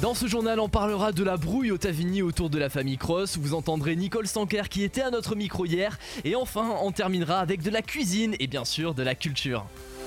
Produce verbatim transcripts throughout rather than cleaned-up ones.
Dans ce journal, on parlera de la brouille au Tavigny autour de la famille Cross. Vous entendrez Nicole Sanker qui était à notre micro hier. Et enfin, on terminera avec de la cuisine et bien sûr de la culture.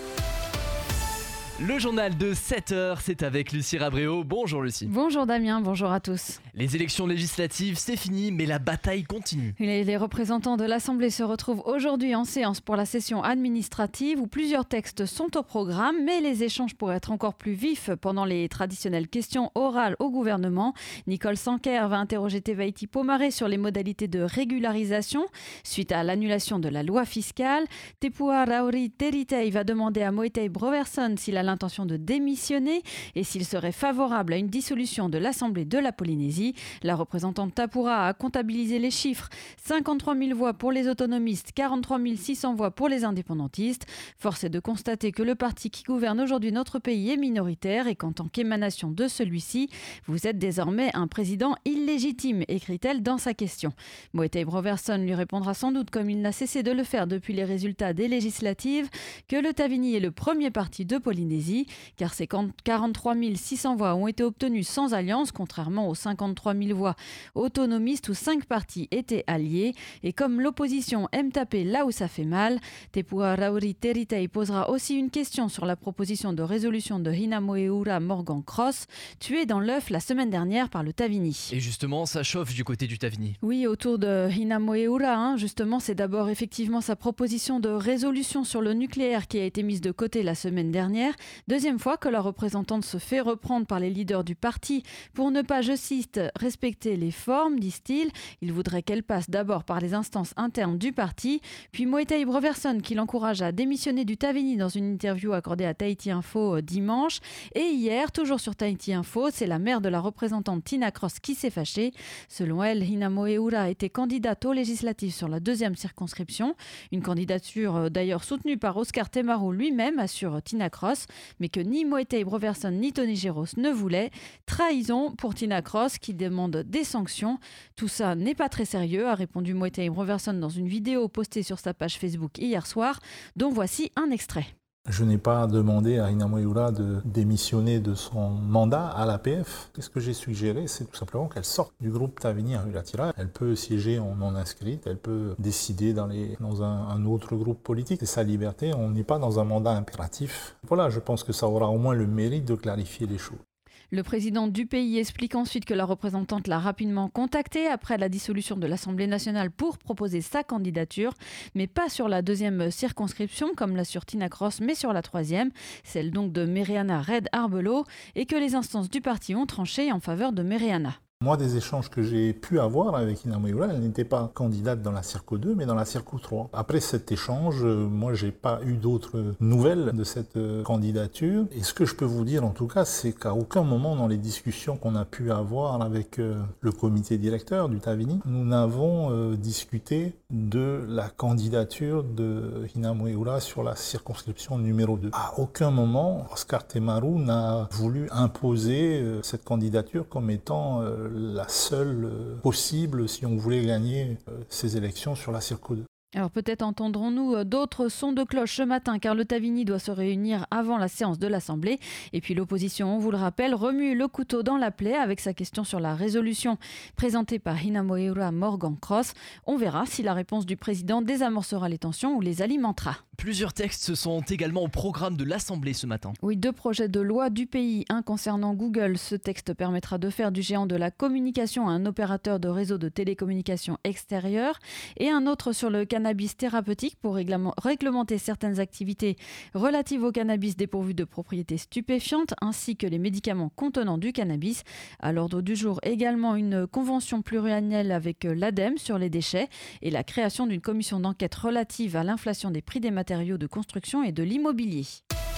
Le journal de sept heures, c'est avec Lucie Rabréau. Bonjour Lucie. Bonjour Damien, bonjour à tous. Les élections législatives, c'est fini, mais la bataille continue. Les représentants de l'Assemblée se retrouvent aujourd'hui en séance pour la session administrative où plusieurs textes sont au programme, mais les échanges pourraient être encore plus vifs pendant les traditionnelles questions orales au gouvernement. Nicole Sanker va interroger Tevaïti Pomaré sur les modalités de régularisation suite à l'annulation de la loi fiscale. Tepua Rauri Teritei va demander à Moetei Broverson s'il a l'intention de démissionner et s'il serait favorable à une dissolution de l'Assemblée de la Polynésie. La représentante Tapura a comptabilisé les chiffres. cinquante-trois mille voix pour les autonomistes, quarante-trois mille six cents voix pour les indépendantistes. Force est de constater que le parti qui gouverne aujourd'hui notre pays est minoritaire et qu'en tant qu'émanation de celui-ci, vous êtes désormais un président illégitime, écrit-elle dans sa question. Moetei Broverson lui répondra sans doute, comme il n'a cessé de le faire depuis les résultats des législatives, que le Tavigny est le premier parti de Polynésie, car ces quarante-trois mille six cents voix ont été obtenues sans alliance, contrairement aux cinquante-trois mille voix autonomistes où cinq partis étaient alliés. Et comme l'opposition aime taper là où ça fait mal, Tepua Rauri Teritei posera aussi une question sur la proposition de résolution de Hinamoeura Morgan Cross, tué dans l'œuf la semaine dernière par le Tavigny. Et justement, ça chauffe du côté du Tavigny. Oui, autour de Hinamoeura, hein, justement, c'est d'abord effectivement sa proposition de résolution sur le nucléaire qui a été mise de côté la semaine dernière. Deuxième fois que la représentante se fait reprendre par les leaders du parti pour ne pas, je cite, respecter les formes, disent-ils. Il voudrait qu'elle passe d'abord par les instances internes du parti, puis Moetei Broverson qui l'encourage à démissionner du Tavigny dans une interview accordée à Tahiti Info dimanche. Et hier, toujours sur Tahiti Info, c'est la mère de la représentante Tina Cross qui s'est fâchée. Selon elle, Hinamoeura était candidate aux législatives sur la deuxième circonscription. Une candidature d'ailleurs soutenue par Oscar Temaru lui-même, assure Tina Cross, mais que ni Moetei Broverson ni Tony Geros ne voulaient. Trahison pour Tina Cross qui demande des sanctions. Tout ça n'est pas très sérieux, a répondu Moetei Broverson dans une vidéo postée sur sa page Facebook hier soir, dont voici un extrait. Je n'ai pas demandé à Hinamoeura de démissionner de son mandat à l'A P F. Ce que j'ai suggéré, c'est tout simplement qu'elle sorte du groupe Tavigny Ahulatira. Elle peut siéger en non inscrite, elle peut décider dans, les, dans un, un autre groupe politique. C'est sa liberté, on n'est pas dans un mandat impératif. Voilà, je pense que ça aura au moins le mérite de clarifier les choses. Le président du pays explique ensuite que la représentante l'a rapidement contacté après la dissolution de l'Assemblée nationale pour proposer sa candidature, mais pas sur la deuxième circonscription comme l'assure Tina Cross, mais sur la troisième, celle donc de Mereana Red Arbelo, et que les instances du parti ont tranché en faveur de Mereana. Moi, des échanges que j'ai pu avoir avec Hinamoeura, elle n'était pas candidate dans la Circo deux, mais dans la Circo trois. Après cet échange, moi, j'ai pas eu d'autres nouvelles de cette candidature. Et ce que je peux vous dire, en tout cas, c'est qu'à aucun moment dans les discussions qu'on a pu avoir avec le comité directeur du Tavigny, nous n'avons euh, discuté de la candidature de Hinamoeura sur la circonscription numéro deux. À aucun moment, Oscar Temaru n'a voulu imposer euh, cette candidature comme étant euh, la seule possible si on voulait gagner ces élections sur la Circo deux. Alors peut-être entendrons-nous d'autres sons de cloche ce matin car le Tavigny doit se réunir avant la séance de l'Assemblée. Et puis l'opposition, on vous le rappelle, remue le couteau dans la plaie avec sa question sur la résolution présentée par Hinamoeura Morgan Cross. On verra si la réponse du président désamorcera les tensions ou les alimentera. Plusieurs textes sont également au programme de l'Assemblée ce matin. Oui, deux projets de loi du pays. Un concernant Google. Ce texte permettra de faire du géant de la communication un opérateur de réseau de télécommunications extérieur. Et un autre sur le cannabis thérapeutique pour réglementer certaines activités relatives au cannabis dépourvues de propriétés stupéfiantes ainsi que les médicaments contenant du cannabis. À l'ordre du jour également une convention pluriannuelle avec l'ADEME sur les déchets et la création d'une commission d'enquête relative à l'inflation des prix des matériaux de construction et de l'immobilier.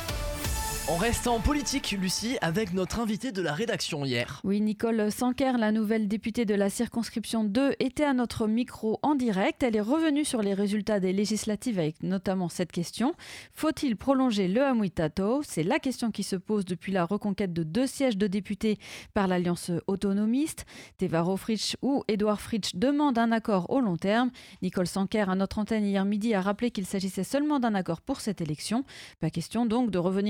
On reste en politique, Lucie, avec notre invitée de la rédaction hier. Oui, Nicole Sanker, la nouvelle députée de la circonscription deux, était à notre micro en direct. Elle est revenue sur les résultats des législatives avec notamment cette question. Faut-il prolonger le Amuitato ? C'est la question qui se pose depuis la reconquête de deux sièges de députés par l'Alliance autonomiste. Tevaro Fritsch ou Édouard Fritsch demandent un accord au long terme. Nicole Sanker, à notre antenne hier midi, a rappelé qu'il s'agissait seulement d'un accord pour cette élection. Pas question donc de revenir à un parti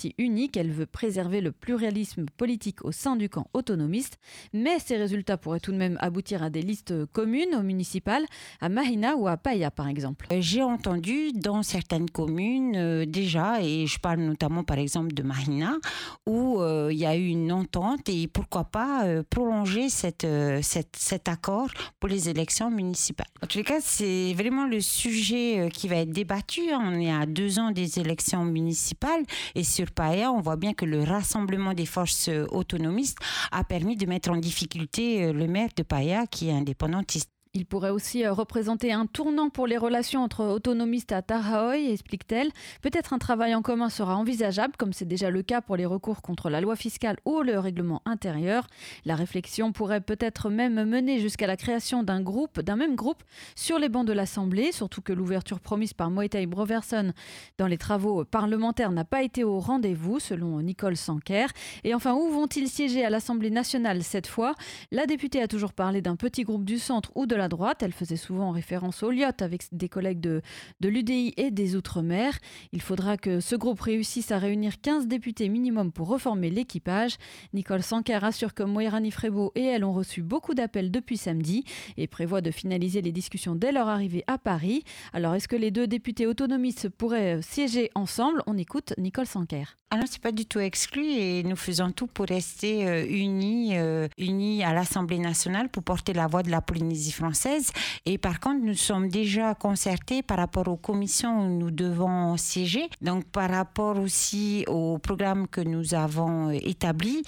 parti unique. Elle veut préserver le pluralisme politique au sein du camp autonomiste. Mais ces résultats pourraient tout de même aboutir à des listes communes aux municipales, à Mahina ou à Paya par exemple. J'ai entendu dans certaines communes euh, déjà, et je parle notamment par exemple de Mahina, où euh, il y a eu une entente et pourquoi pas euh, prolonger cette, euh, cette, cet accord pour les élections municipales. En tous les cas, c'est vraiment le sujet euh, qui va être débattu. On est à deux ans des élections municipales et sur Paya, on voit bien que le rassemblement des forces euh, autonomistes a permis de mettre en difficulté euh, le maire de Paya qui est indépendantiste. Il pourrait aussi représenter un tournant pour les relations entre autonomistes à Tahaoy, explique-t-elle. Peut-être un travail en commun sera envisageable, comme c'est déjà le cas pour les recours contre la loi fiscale ou le règlement intérieur. La réflexion pourrait peut-être même mener jusqu'à la création d'un groupe, d'un même groupe sur les bancs de l'Assemblée, surtout que l'ouverture promise par Moitai Broverson dans les travaux parlementaires n'a pas été au rendez-vous, selon Nicole Sanquer. Et enfin, où vont-ils siéger à l'Assemblée nationale cette fois ? La députée a toujours parlé d'un petit groupe du centre ou de la droite. Elle faisait souvent référence au L I O T avec des collègues de, de l'U D I et des Outre-mer. Il faudra que ce groupe réussisse à réunir quinze députés minimum pour reformer l'équipage. Nicole Sanquer assure que Moirani Frébo et elle ont reçu beaucoup d'appels depuis samedi et prévoit de finaliser les discussions dès leur arrivée à Paris. Alors, est-ce que les deux députés autonomistes pourraient siéger ensemble ? On écoute Nicole Sanquer. Alors, c'est pas du tout exclu et nous faisons tout pour rester euh, unis, euh, unis à l'Assemblée nationale pour porter la voix de la Polynésie française. Et par contre, nous sommes déjà concertés par rapport aux commissions où nous devons siéger. Donc, par rapport aussi au programme que nous avons euh, établi,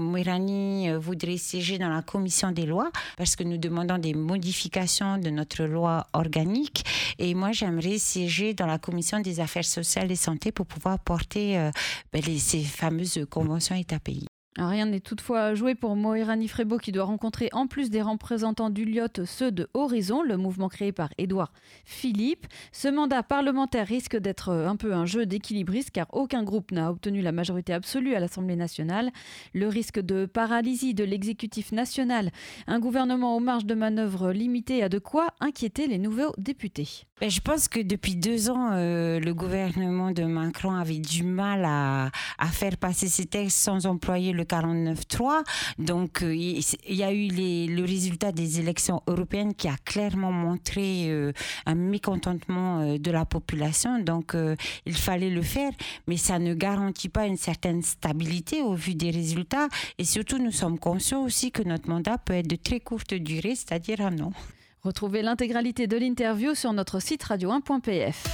Moirani euh, voudrait siéger dans la commission des lois parce que nous demandons des modifications de notre loi organique. Et moi, j'aimerais siéger dans la commission des affaires sociales et santé pour pouvoir porter euh, ben, les, ces fameuses conventions État-pays. Rien n'est toutefois joué pour Moirani Frébo qui doit rencontrer en plus des représentants du L I O T ceux de Horizon, le mouvement créé par Édouard Philippe. Ce mandat parlementaire risque d'être un peu un jeu d'équilibriste car aucun groupe n'a obtenu la majorité absolue à l'Assemblée nationale. Le risque de paralysie de l'exécutif national, un gouvernement aux marges de manœuvre limitées a de quoi inquiéter les nouveaux députés. Ben, je pense que depuis deux ans, euh, le gouvernement de Macron avait du mal à, à faire passer ces textes sans employer le quarante-neuf trois. Donc, euh, il y a eu les, le résultat des élections européennes qui a clairement montré euh, un mécontentement euh, de la population. Donc, euh, il fallait le faire, mais ça ne garantit pas une certaine stabilité au vu des résultats. Et surtout, nous sommes conscients aussi que notre mandat peut être de très courte durée, c'est-à-dire un an. Retrouvez l'intégralité de l'interview sur notre site radio un point p f.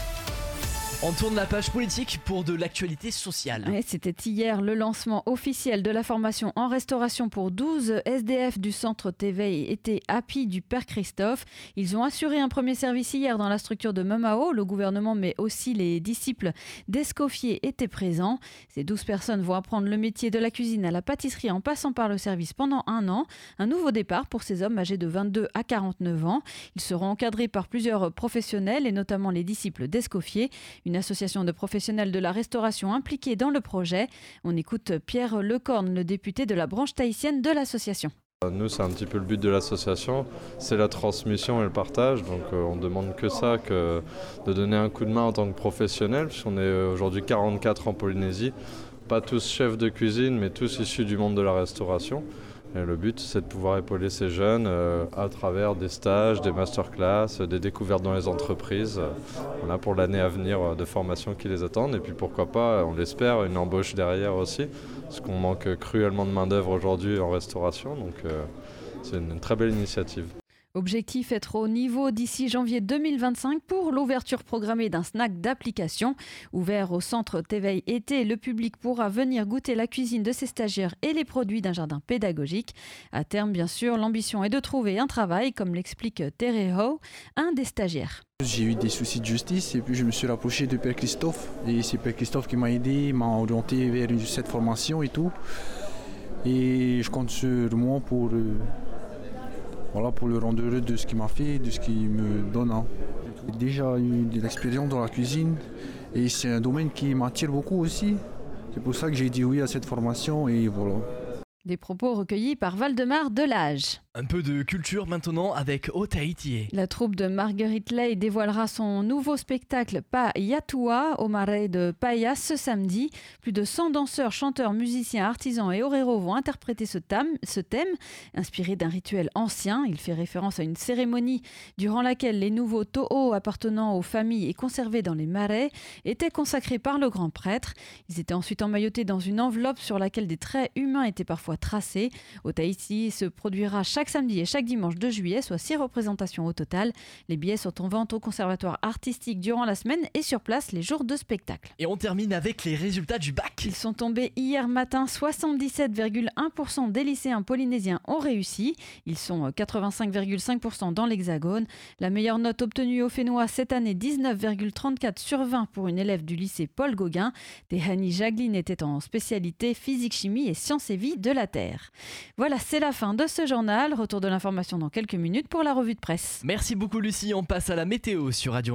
On tourne la page politique pour de l'actualité sociale. Ouais, c'était hier le lancement officiel de la formation en restauration pour douze S D F du centre Teveil été Happy du Père Christophe. Ils ont assuré un premier service hier dans la structure de Mamao. Le gouvernement, mais aussi les disciples d'Escoffier étaient présents. Ces douze personnes vont apprendre le métier de la cuisine à la pâtisserie en passant par le service pendant un an. Un nouveau départ pour ces hommes âgés de vingt-deux à quarante-neuf ans. Ils seront encadrés par plusieurs professionnels et notamment les disciples d'Escoffier, une association de professionnels de la restauration impliquée dans le projet. On écoute Pierre Lecorne, le député de la branche tahitienne de l'association. Nous, c'est un petit peu le but de l'association, c'est la transmission et le partage. Donc euh, on ne demande que ça, que de donner un coup de main en tant que professionnel, puisqu'on est aujourd'hui quarante-quatre en Polynésie, pas tous chefs de cuisine, mais tous issus du monde de la restauration. Et le but, c'est de pouvoir épauler ces jeunes euh, à travers des stages, des masterclass, des découvertes dans les entreprises, euh, voilà, pour l'année à venir euh, de formation qui les attendent. Et puis pourquoi pas, on l'espère, une embauche derrière aussi, parce qu'on manque cruellement de main-d'œuvre aujourd'hui en restauration. Donc euh, c'est une, une très belle initiative. Objectif, être au niveau d'ici janvier deux mille vingt-cinq pour l'ouverture programmée d'un snack d'application. Ouvert au centre Teveil été, le public pourra venir goûter la cuisine de ses stagiaires et les produits d'un jardin pédagogique. À terme, bien sûr, l'ambition est de trouver un travail, comme l'explique Tere Ho, un des stagiaires. J'ai eu des soucis de justice et puis je me suis rapproché de Père Christophe. Et c'est Père Christophe qui m'a aidé, m'a orienté vers cette formation et tout. Et je compte sur moi pour... Euh, Voilà, pour le rendre heureux de ce qu'il m'a fait, de ce qu'il me donne. Hein. J'ai déjà eu de l'expérience dans la cuisine et c'est un domaine qui m'attire beaucoup aussi. C'est pour ça que j'ai dit oui à cette formation et voilà. Des propos recueillis par Valdemar Delage. Un peu de culture maintenant avec Otaïtié. La troupe de Marguerite Lay dévoilera son nouveau spectacle Pa Yatua au marais de Payas ce samedi. Plus de cent danseurs, chanteurs, musiciens, artisans et oreros vont interpréter ce thème, ce thème, inspiré d'un rituel ancien. Il fait référence à une cérémonie durant laquelle les nouveaux to'o appartenant aux familles et conservés dans les marais étaient consacrés par le grand prêtre. Ils étaient ensuite emmaillotés dans une enveloppe sur laquelle des traits humains étaient parfois tracés. Otaïti se produira chaque samedi et chaque dimanche de juillet, soit six représentations au total. Les billets sont en vente au conservatoire artistique durant la semaine et sur place les jours de spectacle. Et on termine avec les résultats du bac. Ils sont tombés hier matin. soixante-dix-sept virgule un pour cent des lycéens polynésiens ont réussi. Ils sont quatre-vingt-cinq virgule cinq pour cent dans l'Hexagone. La meilleure note obtenue au Fénois cette année, dix-neuf virgule trente-quatre sur vingt pour une élève du lycée Paul Gauguin. Tehani Jagline était en spécialité physique, chimie et sciences et vie de la Terre. Voilà, c'est la fin de ce journal. Retour de l'information dans quelques minutes pour la revue de presse. Merci beaucoup Lucie, on passe à la météo sur Radio